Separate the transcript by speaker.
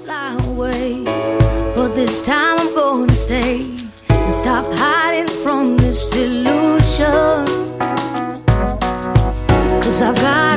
Speaker 1: fly away, but this time I'm gonna stay and stop hiding from this illusion. 'Cause I've got